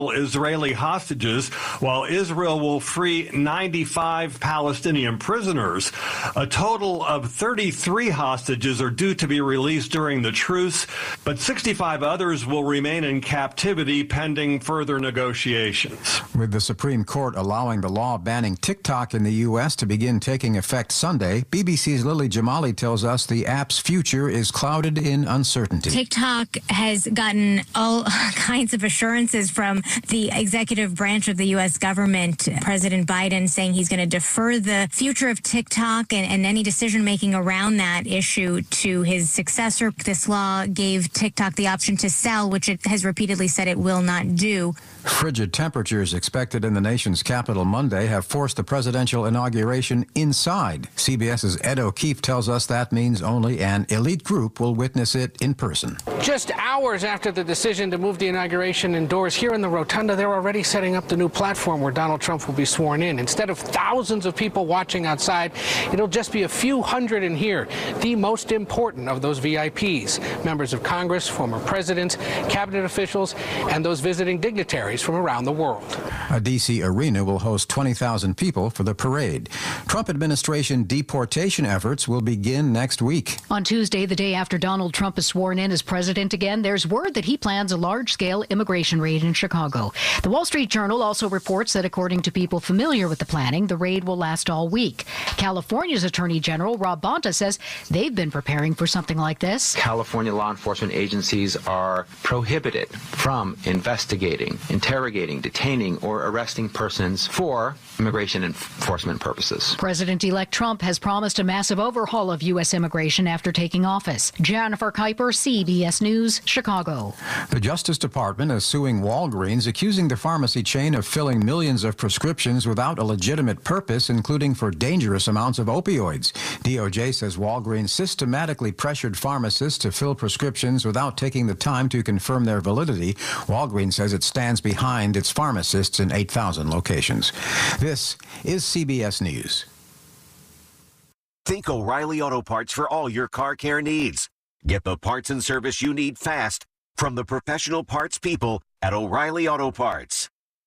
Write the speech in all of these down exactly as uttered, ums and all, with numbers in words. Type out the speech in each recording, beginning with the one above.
Israeli hostages, while Israel will free ninety-five Palestinian prisoners. A total of thirty-three hostages are due to be released during the truce, but sixty-five others will remain in captivity pending further negotiations. With the Supreme Court allowing the law banning TikTok in the U S to begin taking effect Sunday, B B C's Lily Jamali tells us the app's future is clouded in uncertainty. TikTok has gotten all kinds of assurances from the executive branch of the U S government. President Biden saying he's going to defer the future of TikTok and, and any decision-making around that issue to his successor. This law gave TikTok the option to sell, which it has repeatedly said it will not do. Frigid temperatures expected in the nation's capital Monday have forced the presidential inauguration inside. CBS's Ed O'Keefe tells us that means only an elite group will witness it in person. Just hours after the decision to move the inauguration indoors, here in the Rotunda, they're already setting up the new platform where Donald Trump will be sworn in. Instead of thousands of people watching outside, it'll just be a few hundred in here, the most important of those V I Ps, members of Congress, former presidents, cabinet officials, and those visiting dignitaries from around the world. A D C arena will host twenty thousand people for the parade. Trump administration deportation efforts will begin next week. On Tuesday, the day after Donald Trump is sworn in as president again, there's word that he plans a large-scale immigration raid in Chicago. The Wall Street Journal also reports that according to people familiar with the planning, the raid will last all week. California's Attorney General Rob Bonta says they've been preparing for something like this. California law enforcement agencies are prohibited from investigating, interrogating, detaining, or arresting persons for immigration enforcement purposes. President-elect Trump has promised a massive overhaul of U S immigration after taking office. Jennifer Kuiper, C B S News, Chicago. The Justice Department is suing Walgreens, accusing the pharmacy chain of filling millions of prescriptions without a legitimate purpose, including for dangerous amounts of opioids. D O J says Walgreens systematically pressured pharmacists to fill prescriptions without taking the time to confirm their validity. Walgreens says it stands behind its pharmacists in eight thousand locations. This is C B S News. Think O'Reilly Auto Parts for all your car care needs. Get the parts and service you need fast from the professional parts people at O'Reilly Auto Parts.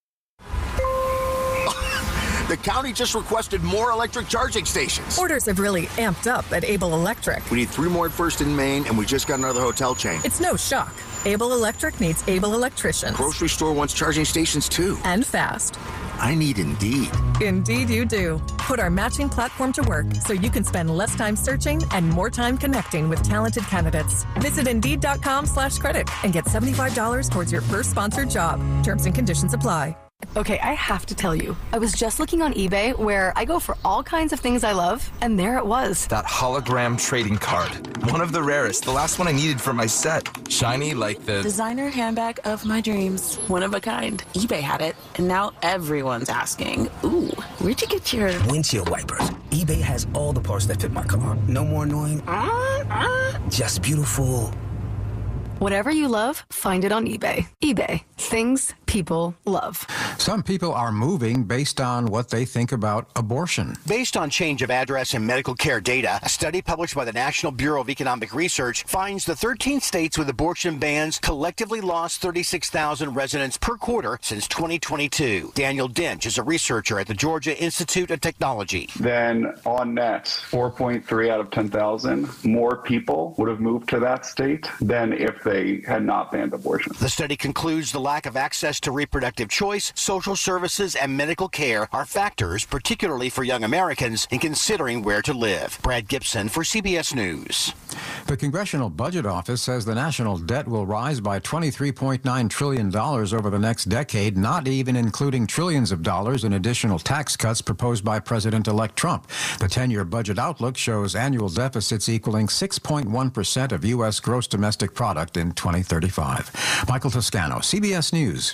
The county just requested more electric charging stations. Orders have really amped up at Able Electric. We need three more at First and Main, and we just got another hotel chain. It's no shock. Able Electric needs able electricians. Grocery store wants charging stations, too. And fast. I need Indeed. Indeed you do. Put our matching platform to work so you can spend less time searching and more time connecting with talented candidates. Visit Indeed.com slash credit and get seventy-five dollars towards your first sponsored job. Terms and conditions apply. Okay, I have to tell you, I was just looking on eBay where I go for all kinds of things I love, and there it was. That hologram trading card. One of the rarest, the last one I needed for my set. Shiny like the... designer handbag of my dreams. One of a kind. eBay had it, and now everyone's asking, ooh, where'd you get your... windshield wipers. eBay has all the parts that fit my car. No more annoying. Uh, uh. Just beautiful. Whatever you love, find it on eBay. eBay. Things people love. Some people are moving based on what they think about abortion. Based on change of address and medical care data, a study published by the National Bureau of Economic Research finds the thirteen states with abortion bans collectively lost thirty-six thousand residents per quarter since twenty twenty-two. Daniel Dench is a researcher at the Georgia Institute of Technology. Then on net, four point three out of ten thousand more people would have moved to that state than if they had not banned abortion. The study concludes the lack of access to reproductive choice, social services, and medical care are factors, particularly for young Americans, in considering where to live. Brad Gibson for C B S News. The Congressional Budget Office says the national debt will rise by twenty-three point nine trillion dollars over the next decade, not even including trillions of dollars in additional tax cuts proposed by President-elect Trump. The ten-year budget outlook shows annual deficits equaling six point one percent of U S gross domestic product in twenty thirty-five. Michael Toscano, C B S News.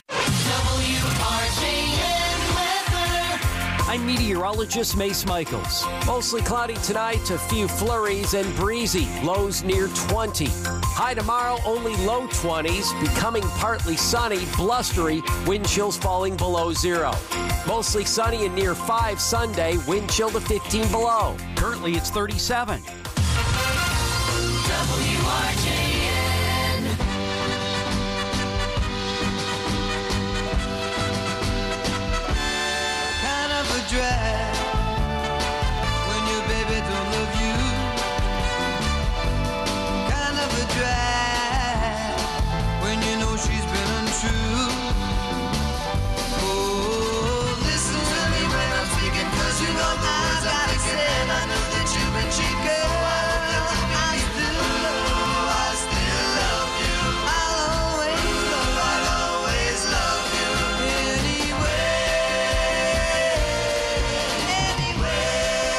I'm meteorologist Mace Michaels. Mostly cloudy tonight, a few flurries and breezy. Lows near twenty. High tomorrow, only low twenties, becoming partly sunny, blustery, wind chills falling below zero. Mostly sunny and near five Sunday, wind chill to fifteen below. Currently, it's thirty-seven. W R J N. drag when your baby don't love you. Kind of a drag when you know she's been untrue. Oh, listen to me when I'm speaking, cause you know the words I say, and I know that you've been cheated. I still love you, I still love you. I'll always love you, I'll always love you. Anyway, anyway,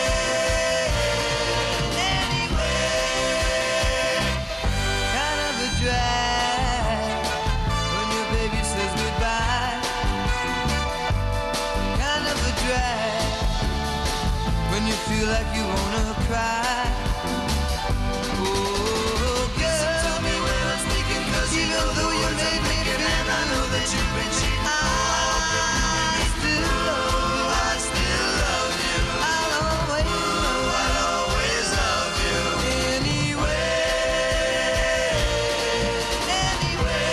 anyway. Kind of a drag when your baby says goodbye. Kind of a drag when you feel like you wanna cry. Oh, girl, tell me when I'm speaking, cause you know though you made me feel, and I know that you've been cheating. I still love you, I still love you. I'll always love you, I'll always love you. Anyway, anyway,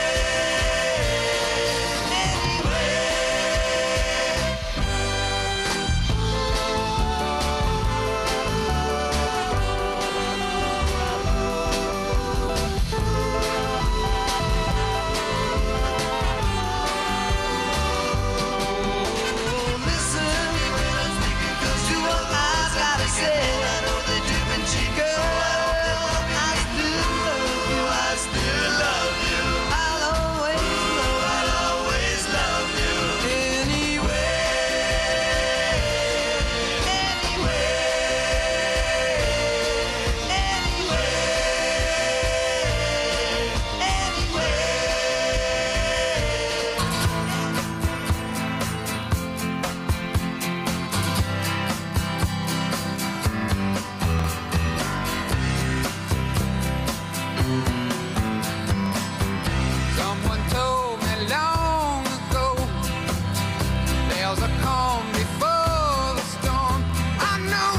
someone told me long ago there's a calm before the storm. I know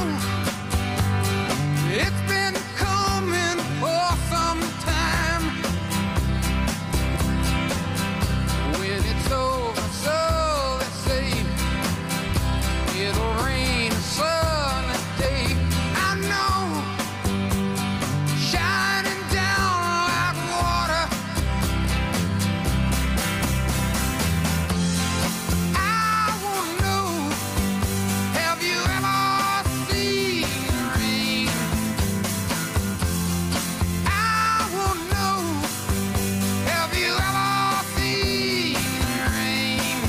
it's been coming for some time. When it's over, so they say it'll rain a sunny day. I know, shining down like water. I wanna know, have you ever seen rain? I wanna know, have you ever seen rain?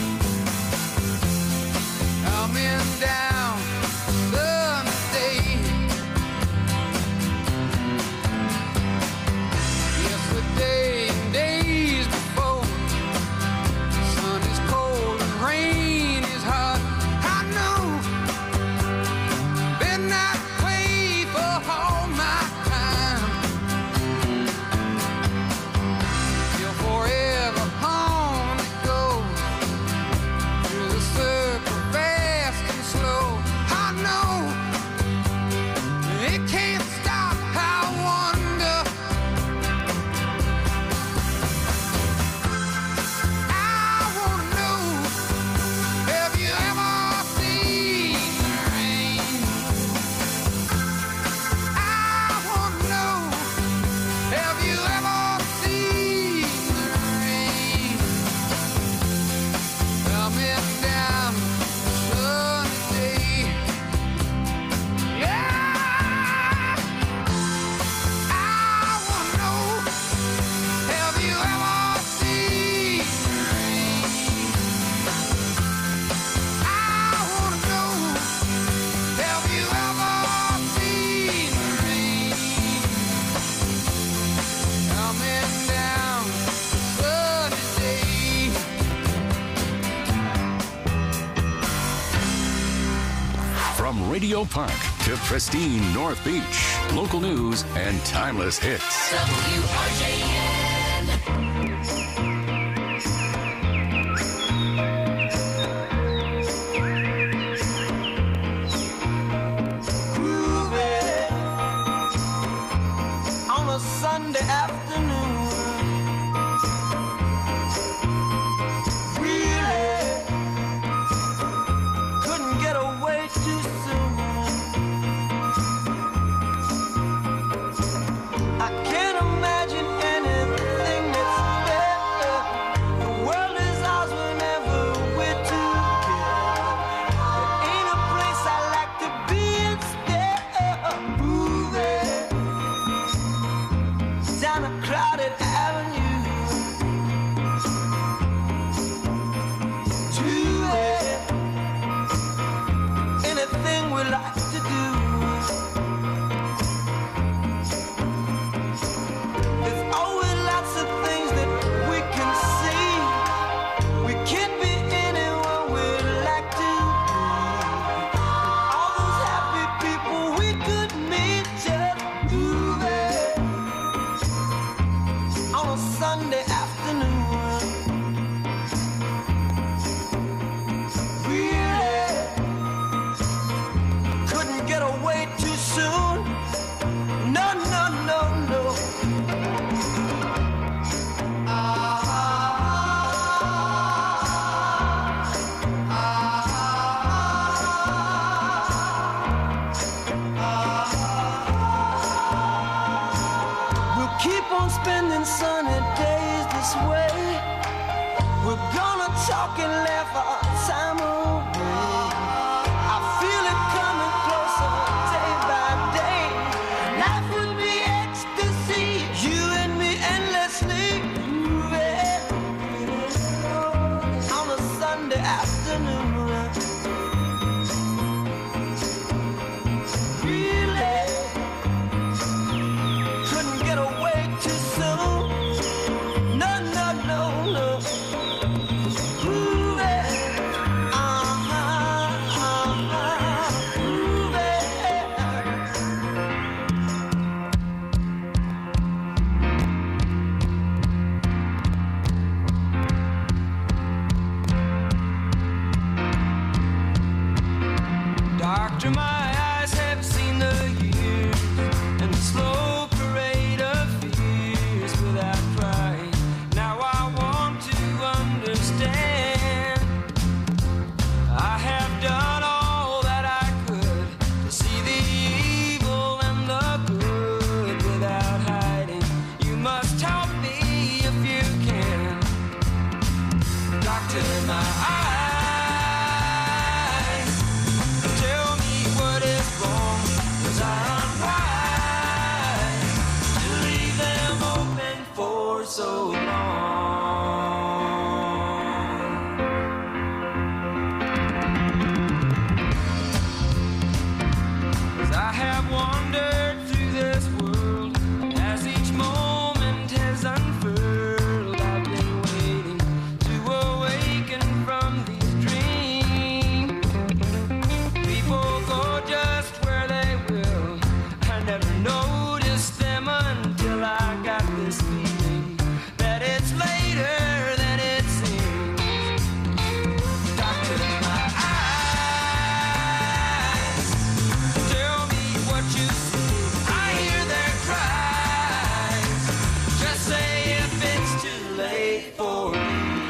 Coming down Sunday. Yesterday and days before, sun is cold and rain is hot. I know, been that way for all my time. Till forever on it goes, through the circle fast and slow. I know, it can't stop. I wonder, I wanna know, have you ever seen rain? I wanna know, have you ever seen rain? Coming down Sunday. Yeah, I wanna know, have you ever seen rain? I wanna know, have you ever seen rain? Coming down Sunday. From Radio Park to pristine North Beach, local news and timeless hits. W R J N. Groovy on a Sunday afternoon. Really couldn't get talk and laugh our time away. I feel it coming closer day by day. Life would be ecstasy, you and me endlessly moving on a Sunday afternoon. Really couldn't get away too soon. No, no, no, no. Doctor, my eyes have seen the years and the slow parade of fears without crying. Now I want to understand. I have done all that I could to see the evil and the good without hiding. You must help me if you can. Doctor, my eyes. So long. 'Cause I have wandered through this world as each moment has unfurled. I've been waiting to awaken from these dreams. People go just where they will. I never noticed them until I got this feeling. It's later than it seems. Doctor, my eyes, tell me what you see. I hear their cries. Just say if it's too late for me.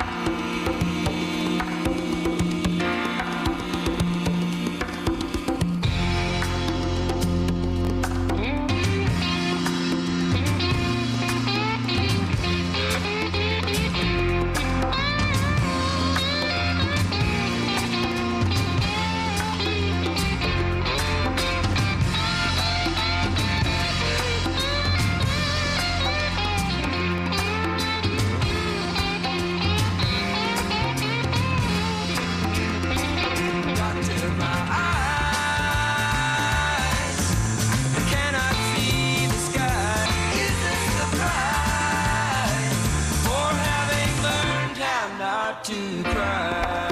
To cry.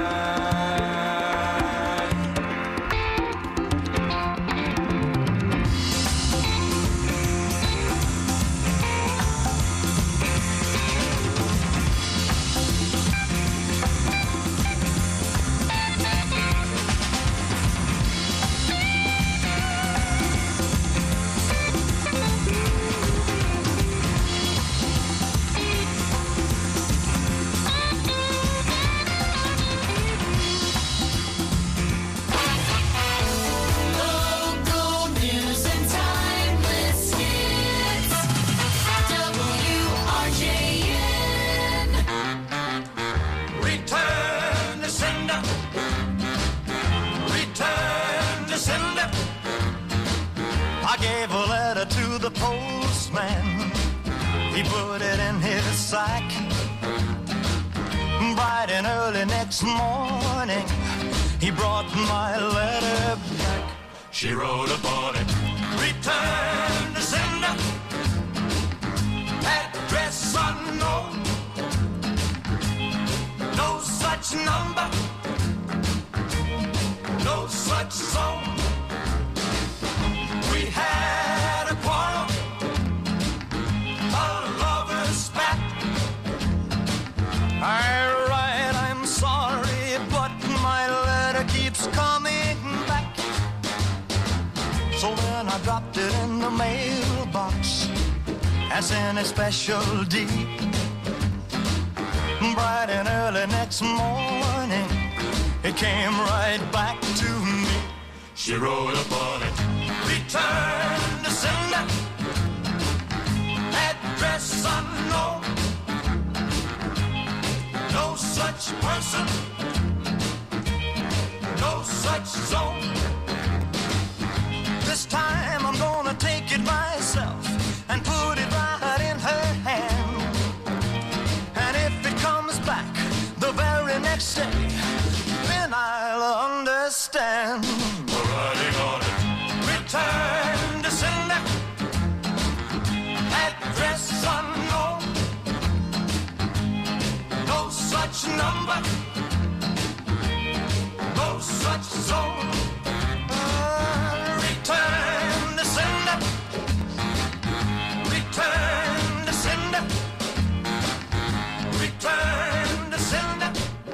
The postman, he put it in his sack. Bright and early next morning, he brought my letter back. She wrote upon it, return to sender, address unknown, no such number, no such zone. We had a quarrel, a lover's spat. I write, I'm sorry, but my letter keeps coming back. So then I dropped it in the mailbox, as in a special deed. Bright and early next morning, it came right back to me. She wrote upon it, return to sender, address unknown, no such such person, no such zone. This time I'm gonna take it myself and put it right in her hand. And if it comes back the very next day, then I'll understand. We're riding on it. Return to sender. Address unknown. No such number. No such zone. Uh, return to sender. Return to sender. Return to sender.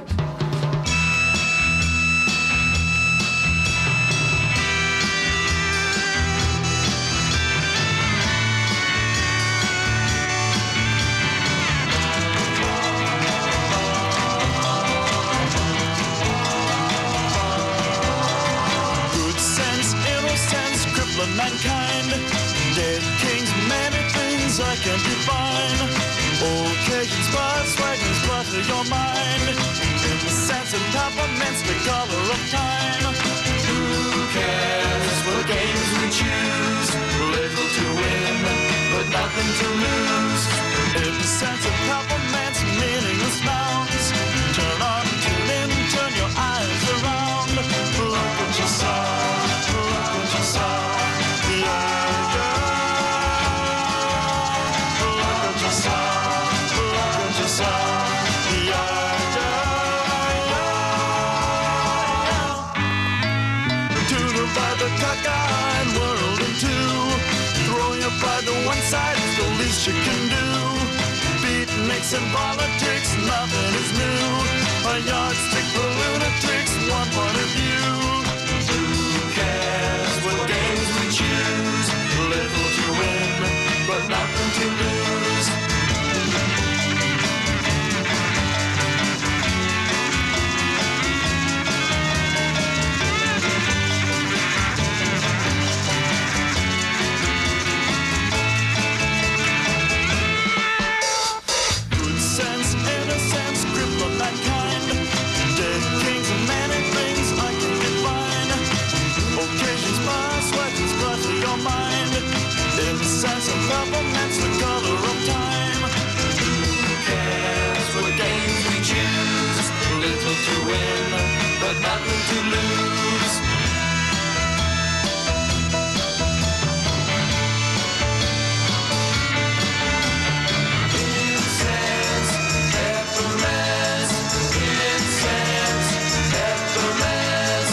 Mankind, dead kings, many things I can define. Occasions, but wagons, flutter your mind. In the sense of temperaments, the color of time. Who cares what games we choose? Little to win, but nothing to lose. In the sense of compliments, meaningless nouns. Turn on, tune in, turn your eyes around. Look at yourself, look at yourself. Cockeyed world in two. Throw your pride to one side is the least you can do. Beatniks and politics, nothing is new. A yardstick for lunatics, one point of view. Who cares what games we choose? Little to win, but nothing to lose. Compliments the color of time. Who cares what games we choose? Little to win, but nothing to lose. Incense, peppermint, incense, peppermint.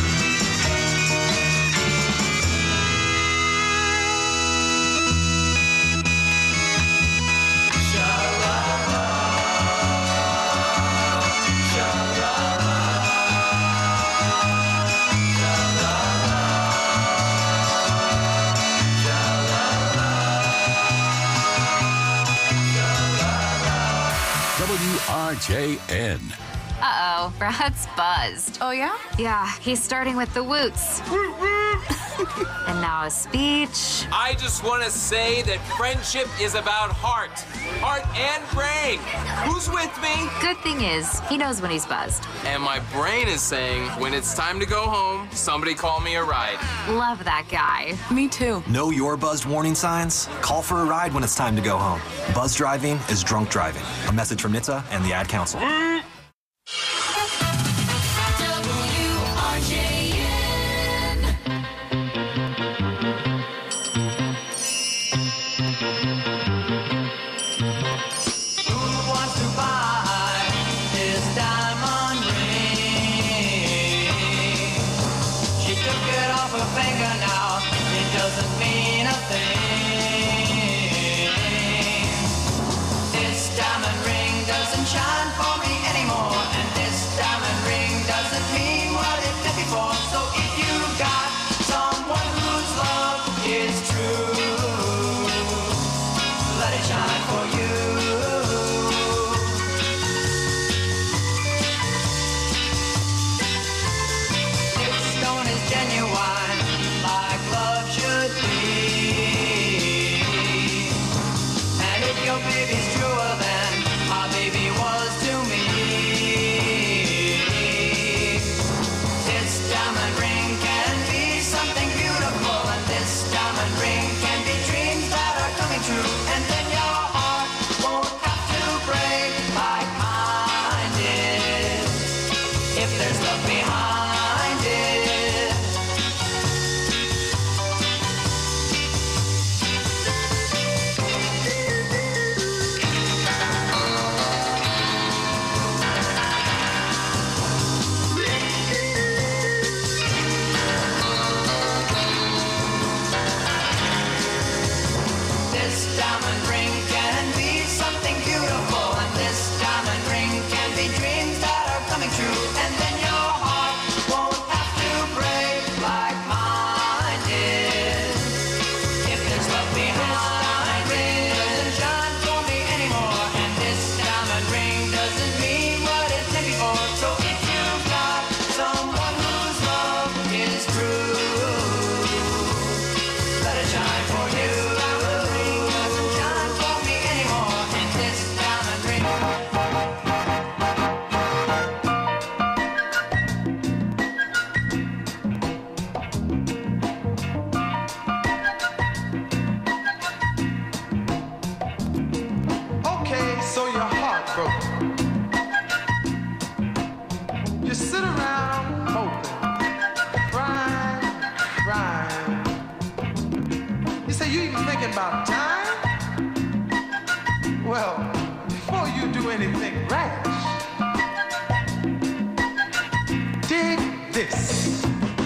W R J N. Uh-oh, Brad's buzzed. Oh, yeah? Yeah, he's starting with the woots. And now a speech. I just want to say that friendship is about heart. Heart and brain. Who's with me? Good thing is, he knows when he's buzzed. And my brain is saying, when it's time to go home, somebody call me a ride. Love that guy. Me too. Know your buzzed warning signs? Call for a ride when it's time to go home. Buzz driving is drunk driving. A message from N H T S A and the Ad Council. Shine for me anymore, and this diamond ring doesn't mean what it did before. So if you got someone whose love is true, let it shine for you. If stone is genuine, like love should be, and if your baby's truer than my baby was to me. if there's love behind it. This diamond ring can be something beautiful, and this diamond ring can be dreams that are coming true, and then your heart won't have to break like mine did. If there's love behind it, doesn't shine for me anymore, and this diamond ring doesn't mean what it did before. So if you've got someone whose love is true, let it shine for you. Doesn't shine for me anymore, and this diamond ring. Okay, so you're heartbroken. You sit around hoping, crying, crying. You say you even thinking about time? Well, before you do anything rash, dig this.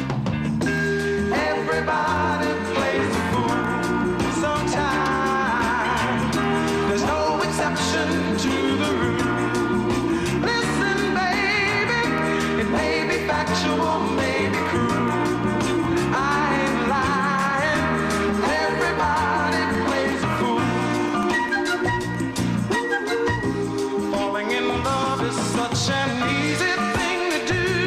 Everybody plays the fool sometimes. There's no exception to the rule. Listen, baby, it may be factual, may be cruel. I ain't lying. Everybody plays the fool. Falling in love is such an easy thing to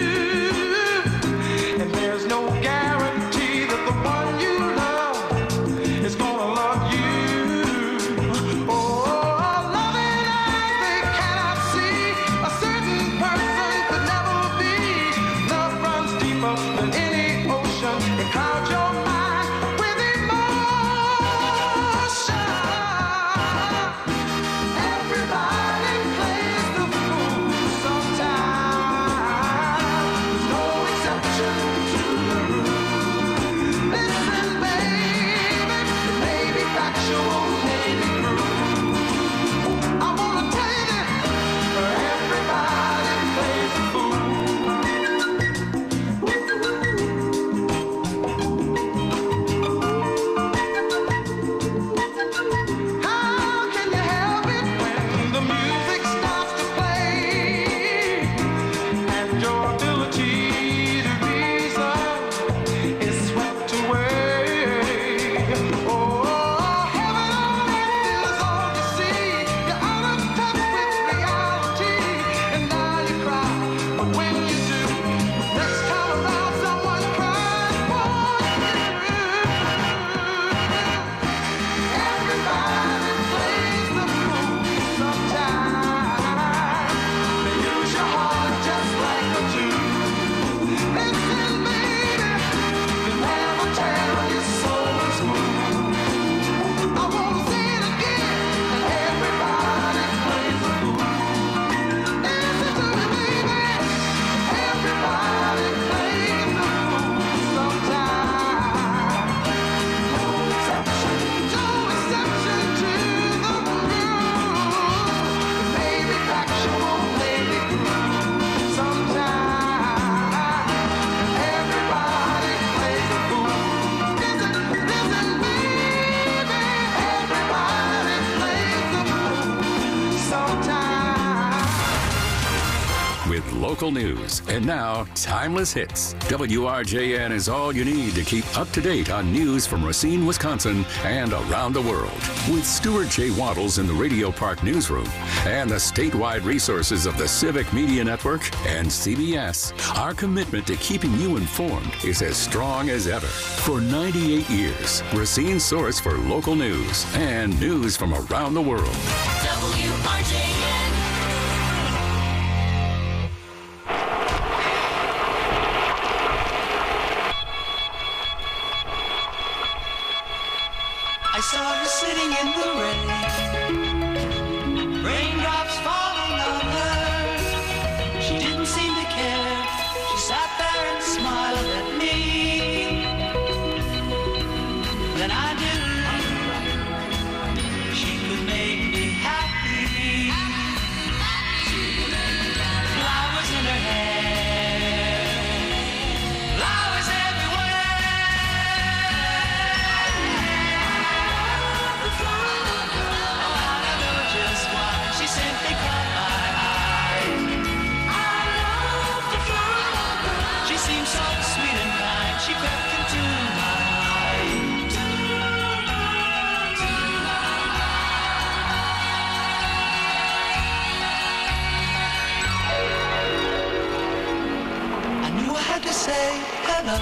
do, and there's no guarantee that the one you love is gonna love you. Oh, loving eyes they cannot see. A certain person could never be. Love runs deeper than any ocean. It clouds your mind with emotion. Everybody plays the fool sometimes. There's no exception to the rule. Listen, baby, it may be factual, may be cruel. I wanna tell you that everybody plays the fool. How can you help it when the music starts to play and your ability to reason is swept away? Oh, heaven on earth is all you see. You're out of touch with reality, and now you cry. But when you do, next time around, someone cries for you. Everybody plays the fool sometimes. They use your heart just like a Jew. Listen, baby, they never tell your soul is smooth. I wanna say it again. Everybody plays the fool. Listen to me, baby. Everybody plays the fool sometimes. No exception, no exception to the rule. Maybe factual, maybe cruel. Sometimes everybody plays the fool. Listen, listen, baby. Everybody plays the fool sometimes. With local news and now timeless hits. W R J N is all you need to keep up to date on news from Racine, Wisconsin and around the world. With Stuart J. Waddles in the Radio Park newsroom and the statewide resources of the Civic Media Network and C B S, our commitment to keeping you informed is as strong as ever. For ninety-eight years, Racine's source for local news and news from around the world. W R J N. I saw her sitting in the rain, raindrops falling on her. She didn't seem to care. say hello.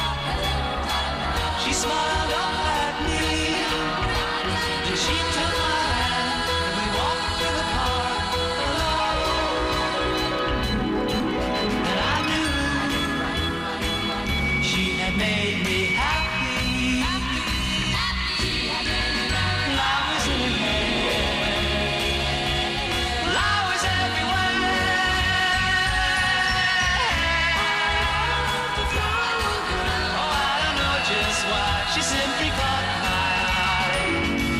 She smiled up at me, and she took my hand, and we walked through the park alone. And I knew she had made me happy. Flowers in her hair, flowers everywhere. Oh, I don't know just why, she simply caught my eye.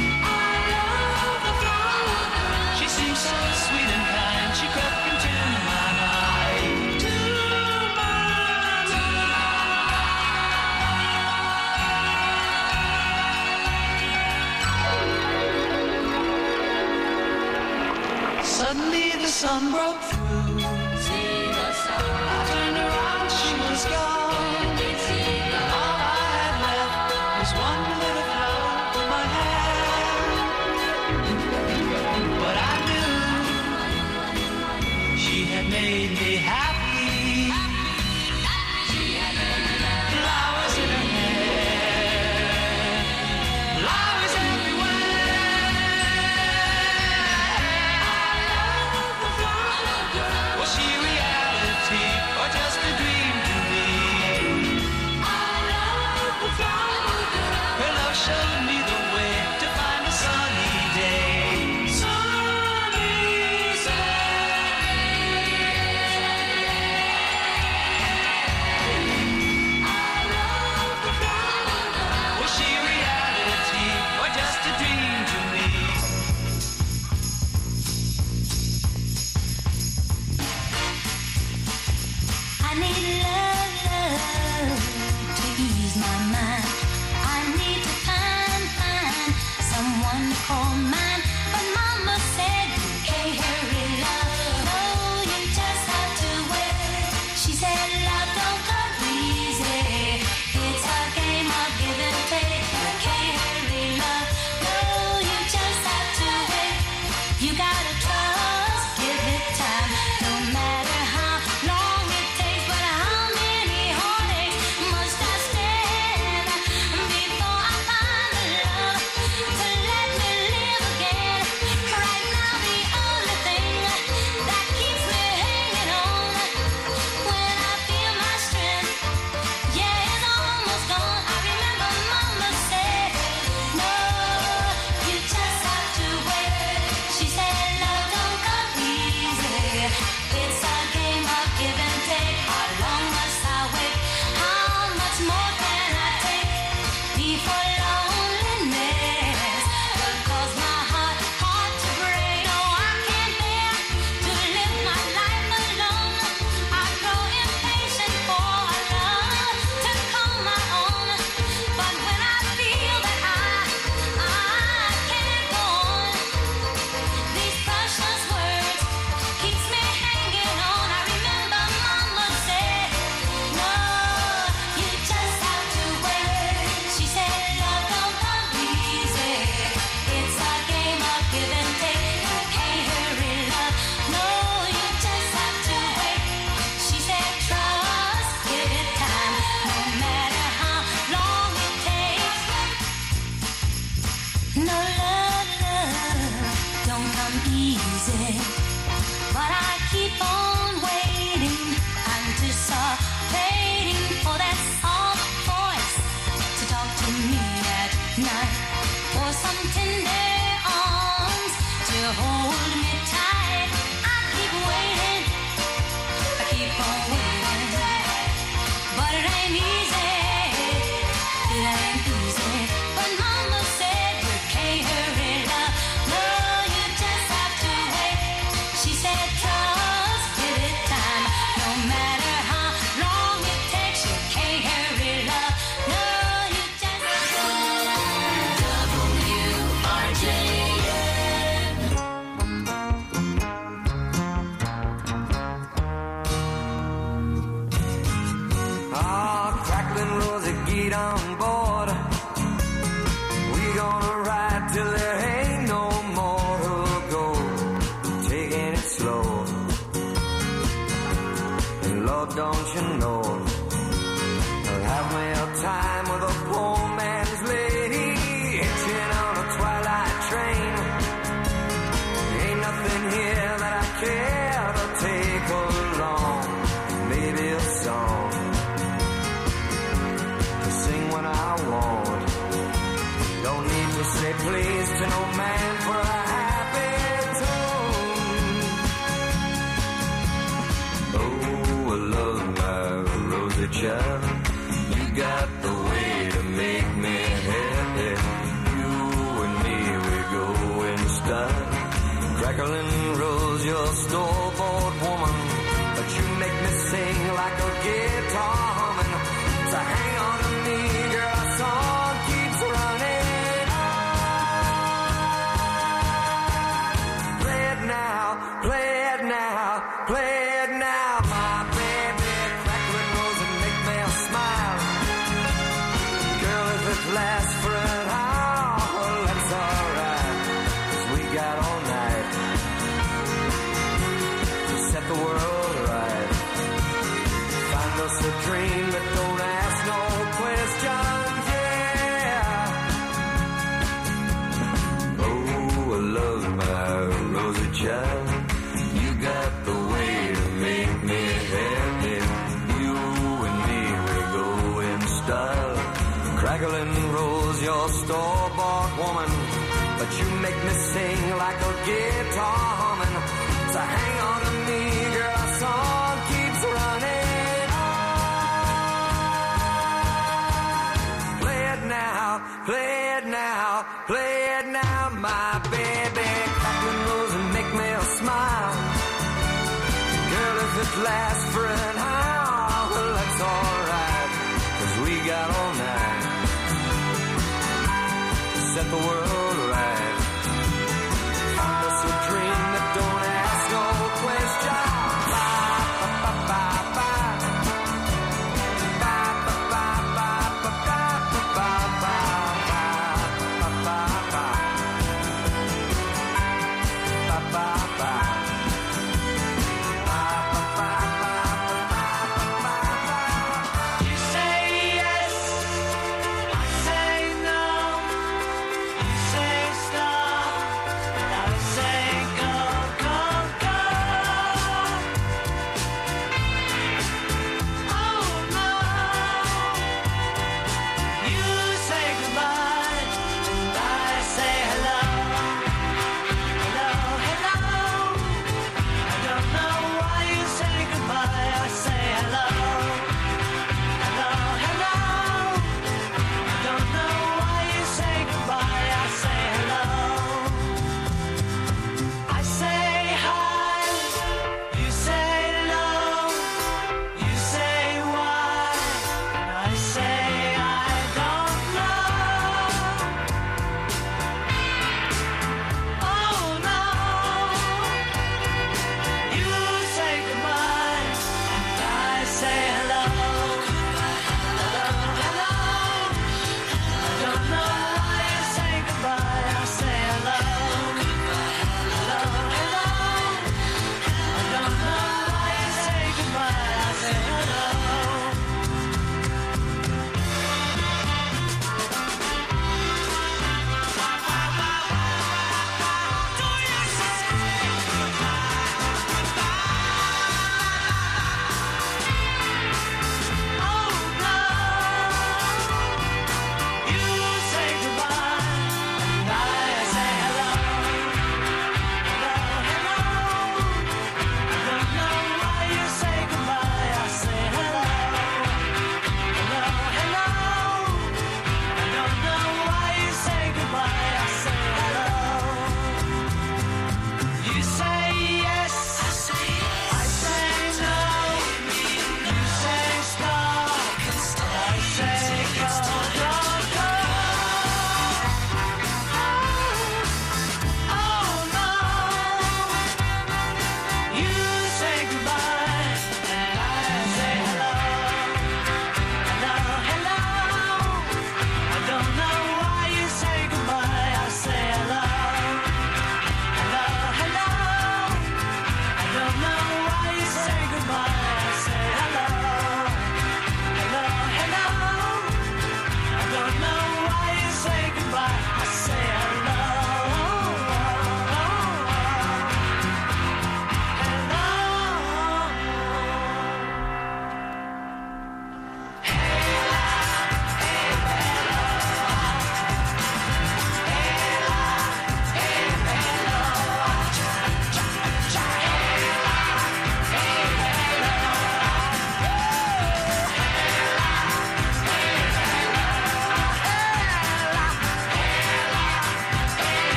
She seemed so sweet and kind, she crept into my mind. Suddenly the sun broke through. I turned around, she was gone. All I had left was one little flower in my hand. But I knew she had made me happy. Flowers in her hair, flowers everywhere. Was she reality or just a dream to me? Her love showed me the way to find a sunny day. Sunny day. Was she reality or just a dream to me? I need love, love to ease my mind. I need to find, find someone to call mine. But Mama said you can't hurry love. No, you just have to wait. She said love don't come easy. It's a game of give and take. You can't hurry love. No, you just have to wait. You gotta trust, give it time. No matter how long it takes, but how many heartaches must I stand before I find the love to let me live again? Right now, the only thing that keeps me hanging on when I feel my strength, yeah, it's almost gone. I remember Mama said, no, you just have to wait. She said love don't come easy. It's a game of give and take. How long must I wait? How much more can I take before loneliness will cause my heart, heart to break? No, I can't bear to live my life alone. I grow impatient for a love to call my own. But when I feel that I, I can't go on, these precious words keeps me hanging on. I remember Mama said, no, you just have to wait. She said love don't come easy. It's a game of give and take. You can't hurry love. No, you just have to wait. She said trust, give it time. No matter how long it takes. No love, love don't come easy. But I keep on waiting, anticipating for that soft voice to talk to me at night, for some tender arms to hold me tight. I keep waiting, I keep on waiting, but it ain't easy, it ain't easy. But Mama said you can't hurry love. No, you just have to wait. She said trust, give it time. No matter how long it takes, you can't hurry love. No, you just W R J Ah, crackling Rosie, get on board. We gonna ride till there ain't no more to go. Taking it slow. And Lord, don't you know, I'll have me a time with a poor man's lady, hitching on a twilight train. Ain't nothing here that I care to take along. Maybe a song to sing when I want. Don't need to say please to no man for a happy tune. Oh, I love my rosy child. You got the way to make me happy. You and me, we go in style. Crackling rose, your store-bought woman, but you make me sing like a guitar humming. So hang on to me, girl, our song keeps running on. Play it now, play it now, play it now, my baby. Crackling rose and make me smile. Girl, if it lasts for an hour, that's alright, 'cause we got all night to set the world right. Find us a dream that don't ask no questions, yeah. Oh, I love my rosy child. You got the way to make me happy. You and me, we go in style. Crackling rose, your store-bought woman, but you make me sing like a guitar humming. So hang on to me, girl, our song keeps running on. Play it now, play it now, play it now, my baby. Crackling rose and make me smile. Girl, if it lasts for an hour, well, that's alright, 'cause we got all night to set the world right. Find us a dream that don't ask no questions. Bye, bye, bye, bye, bye, bye, bye, bye, bye, bye, bye, bye, bye, bye. You say yes, I say no. You say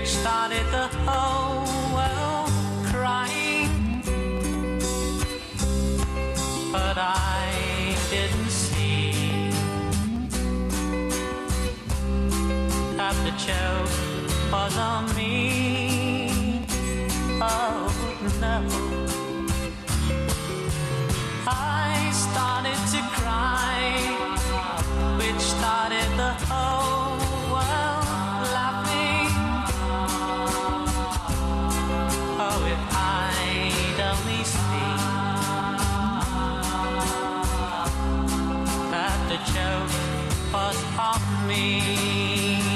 which started the whole world crying. But I didn't see that the joke was on me. Oh no. I started to cry, which started the whole world laughing. Oh, if I'd only seen that the joke was on me.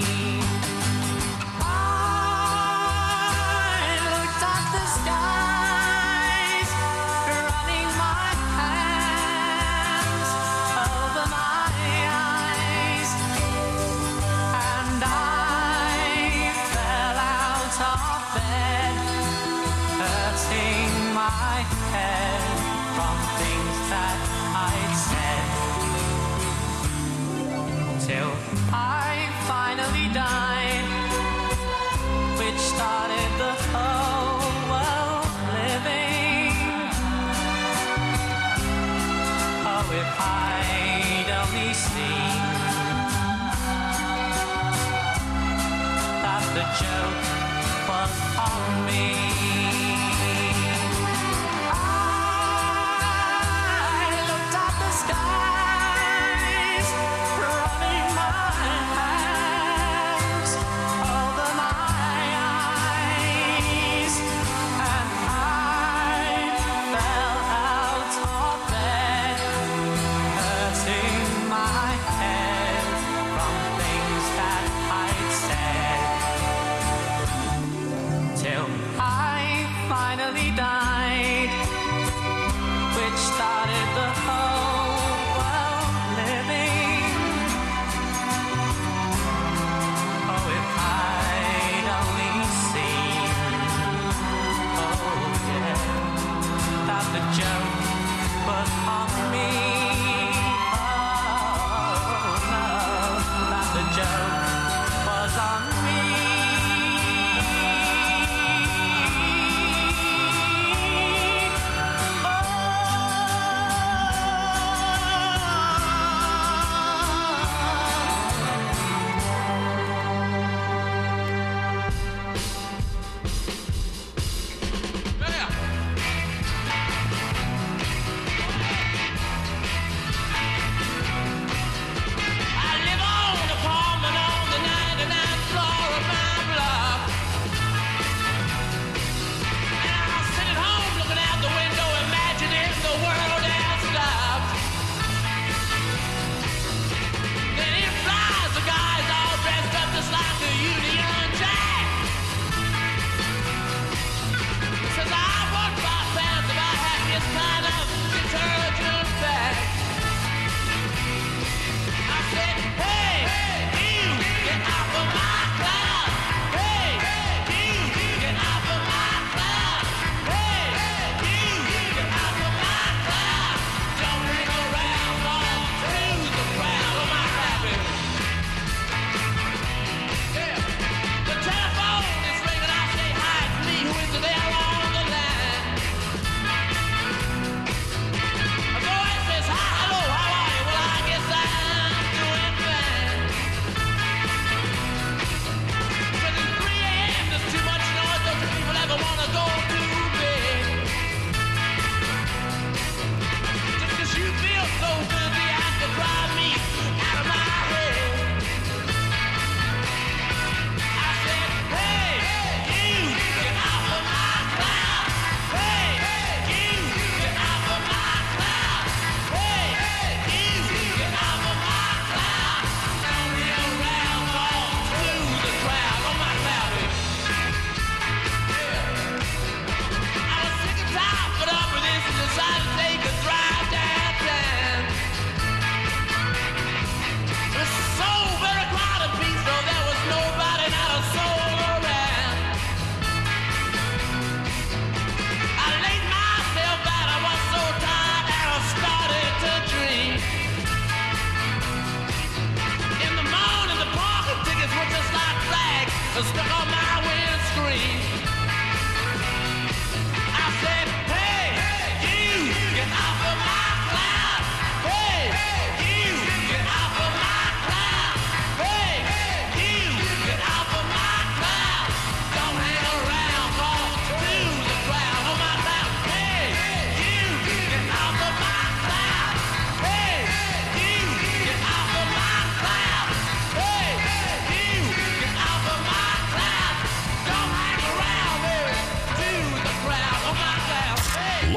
Till I finally died, which started the whole world living. Oh, if I'd only seen that the joke was on me.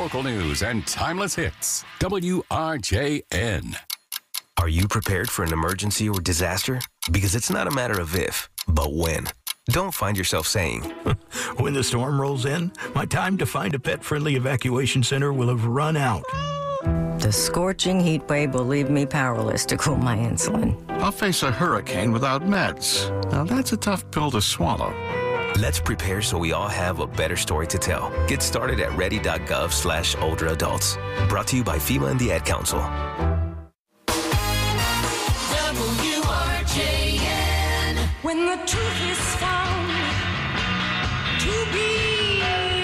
local news and timeless hits. W R J N. Are you prepared for an emergency or disaster? Because it's not a matter of if, but when. Don't find yourself saying, when the storm rolls in, my time to find a pet-friendly evacuation center will have run out. The scorching heat wave will leave me powerless to cool my insulin. I'll face a hurricane without meds. Now that's a tough pill to swallow. Let's prepare so we all have a better story to tell. Get started at ready.gov slash older adults. Brought to you by FEMA and the Ad Council. W R J N. When the truth is found to be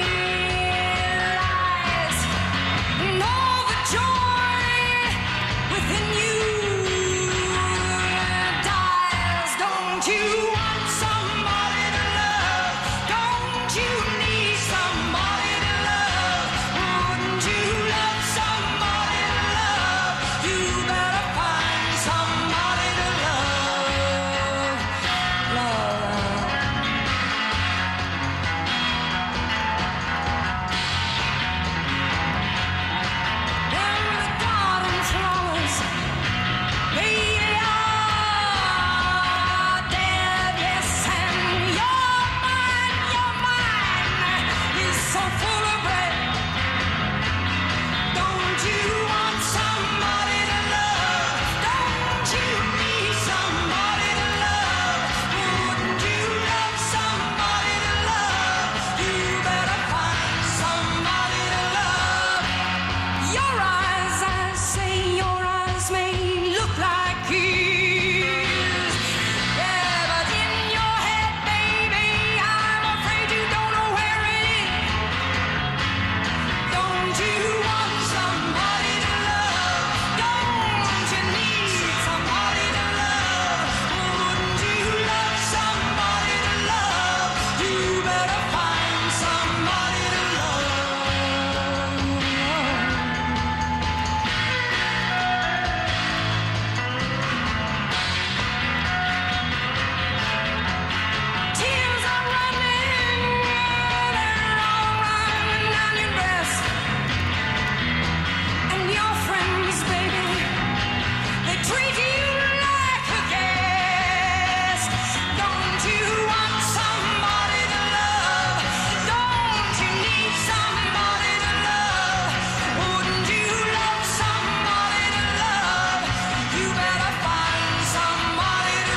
lies, and all the joy within you dies. Don't you want somebody to love? Don't you need somebody to love? Wouldn't you love somebody to love? You better find somebody to love. Love. When the garden flowers they are dead, yes, and your mind, your mind is so full of red. Don't you want somebody to love? Don't you need somebody to love? Wouldn't you love somebody to love? You better find somebody to love. Your eyes, I say, your eyes may look like his. Yeah, but in your head, baby, I'm afraid you don't know where it is. Don't you want somebody to love? Don't you need somebody to love? Wouldn't you love somebody to love? You better find somebody to love. Tears are running, they're all running down your breast. And your friends, baby, they treat you like a guest. Don't you want somebody to love? Don't you need somebody to love? Wouldn't you love somebody to love? You better find somebody to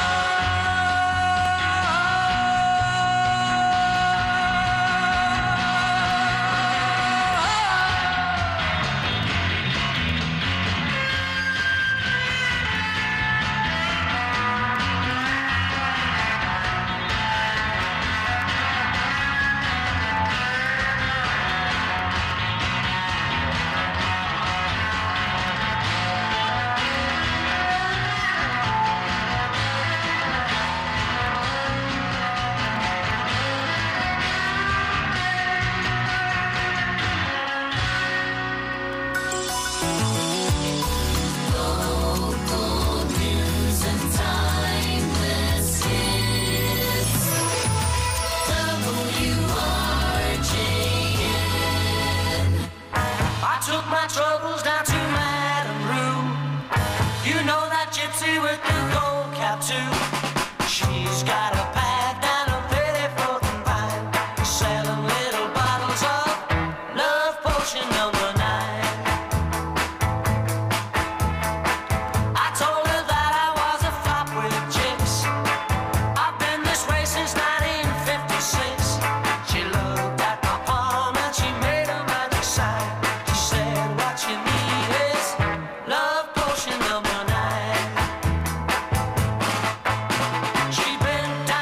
Local news and timeless hits. W R J N. I took my troubles down to Madame Rue. You know that gypsy with the gold cap too. She's got a pad down a pettifoot pine, selling little bottles of love potion number nine. I told her that I was a flop with chicks. I've been this way since nineteen fifty-six. She looked at my palm and she made a magic sign. She said, what you need is love potion number nine. She bent down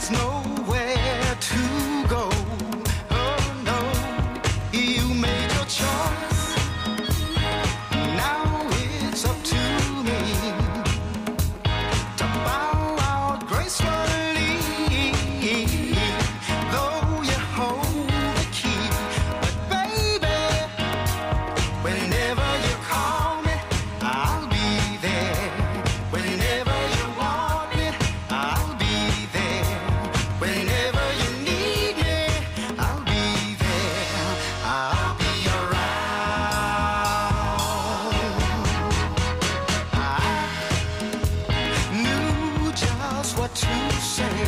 there's nowhere to go. Oh no, you made your choice. Now it's up to me to bow out gracefully. Though you hold the key, but baby, whenever you call me, I'll be there. Whenever you want me, I'll be there. Whenever you need me, I'll be there. I'll be around. I knew just what to say.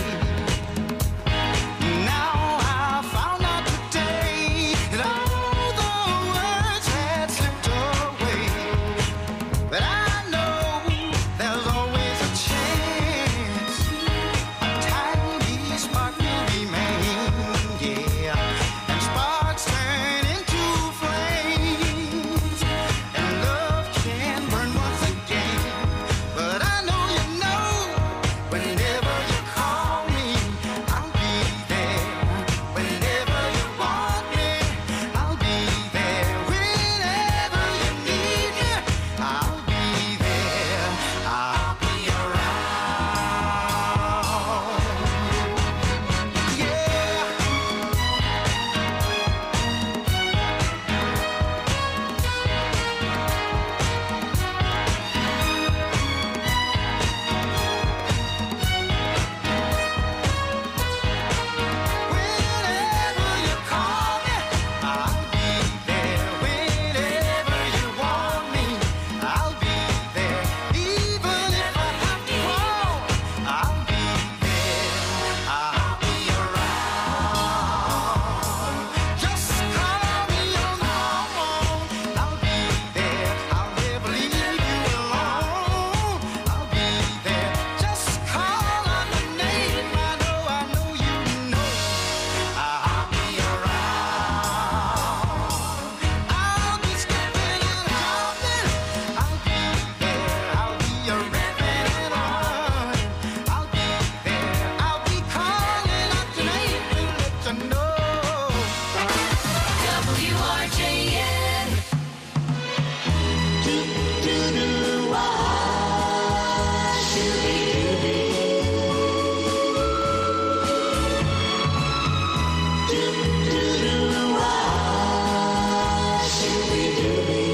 Now I found out today that all the words had slipped away. But I know there's always a chance. A tiny spark will remain, yeah. And sparks turn into flames. And love can burn once again. But I know you know, whenever you call me, I'll be there. Whenever you want me, I'll be there. Whenever you need me, I'll be there. I'll be around. Yeah. Whenever you call me, I'll be there. Whenever you want me, I'll be there. Even if I have to crawl, I'll be there. I'll be around. Just call me on the phone. I'll be there. I'll never leave you alone. I'll be there. Just call on the name. I know, I know you know. I'll be around. I'll be skipping and jumping. I'll be there. I'll be a ripping and running. I'll be there. I'll be calling out your name to let you know. W R J N. Do do do wah, shooby dooby. Do do do wah, shooby dooby.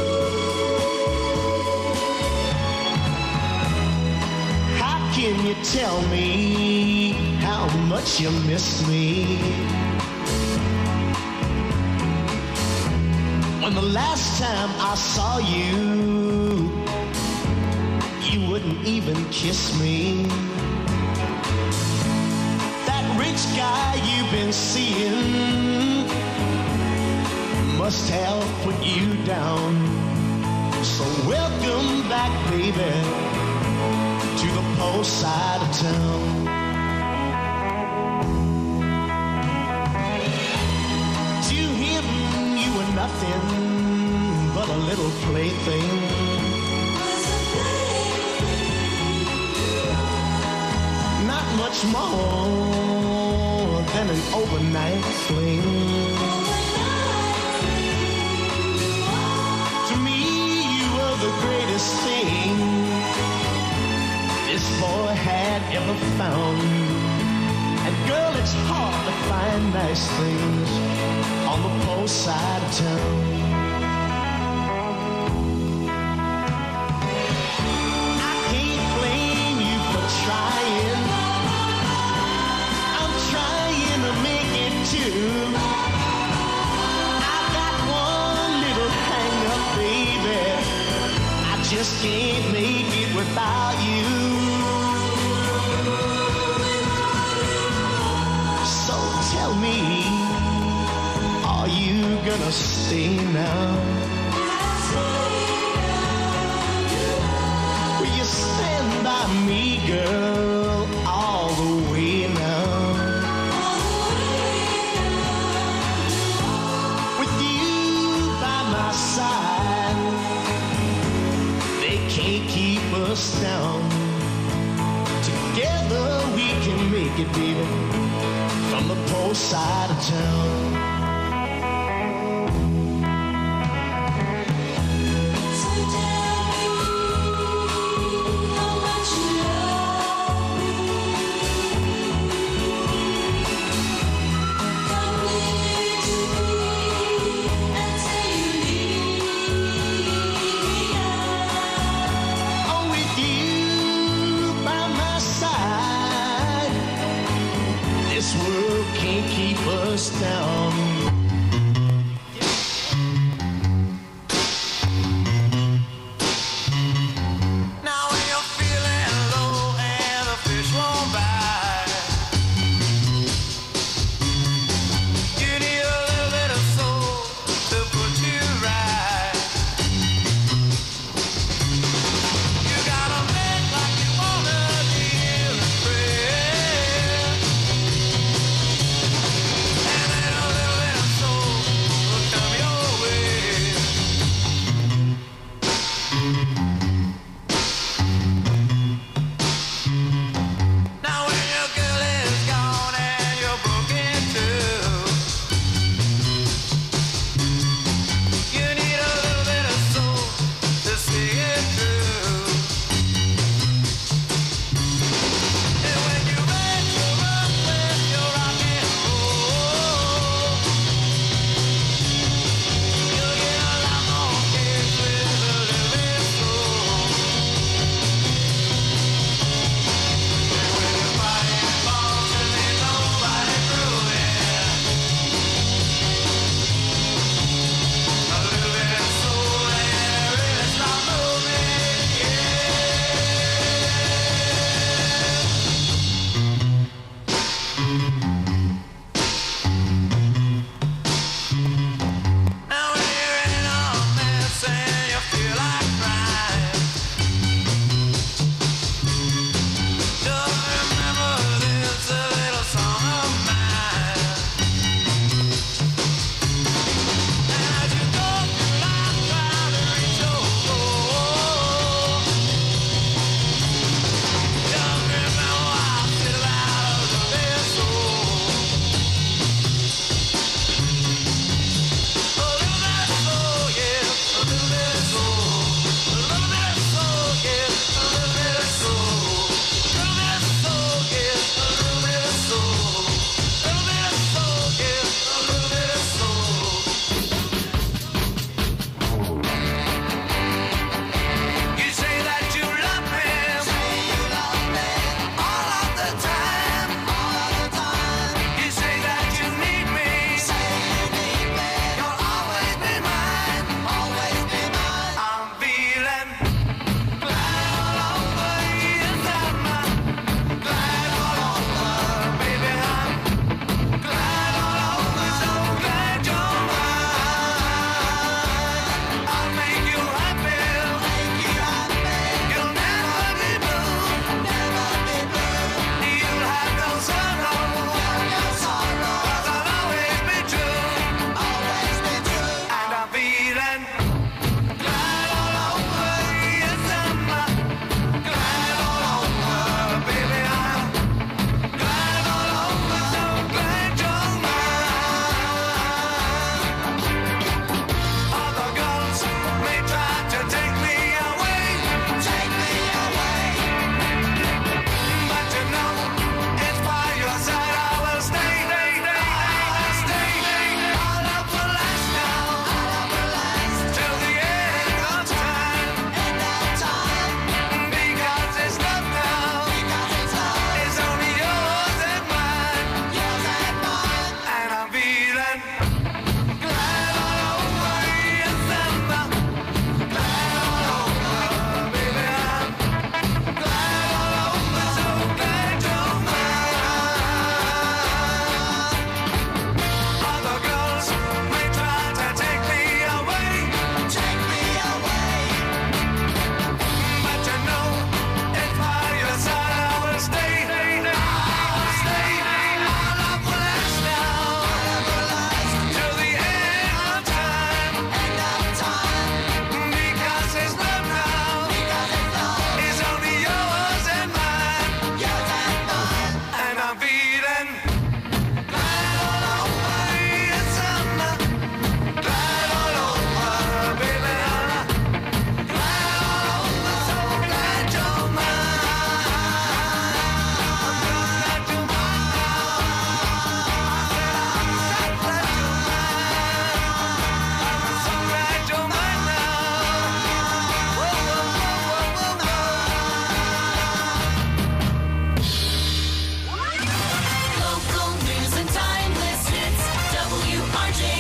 How can you tell me how much you miss me? When the last time I saw you, you wouldn't even kiss me. That rich guy you've been seeing must have put you down. So welcome back, baby, to the poor side of town. To him, you were nothing but a little plaything. Not much more than an overnight fling. To me, you were the greatest thing this boy had ever found. And girl, it's hard to find nice things on the poor side of town. I can't blame you for trying. I'm trying to make it too. I got one little hang up, baby. I just can't make it without you. So tell me, are you gonna stay now? Will you stand by me, girl, all the way now? With you by my side, they can't keep us down. Together we can make you, baby, from the post side of town. This world can't keep us down.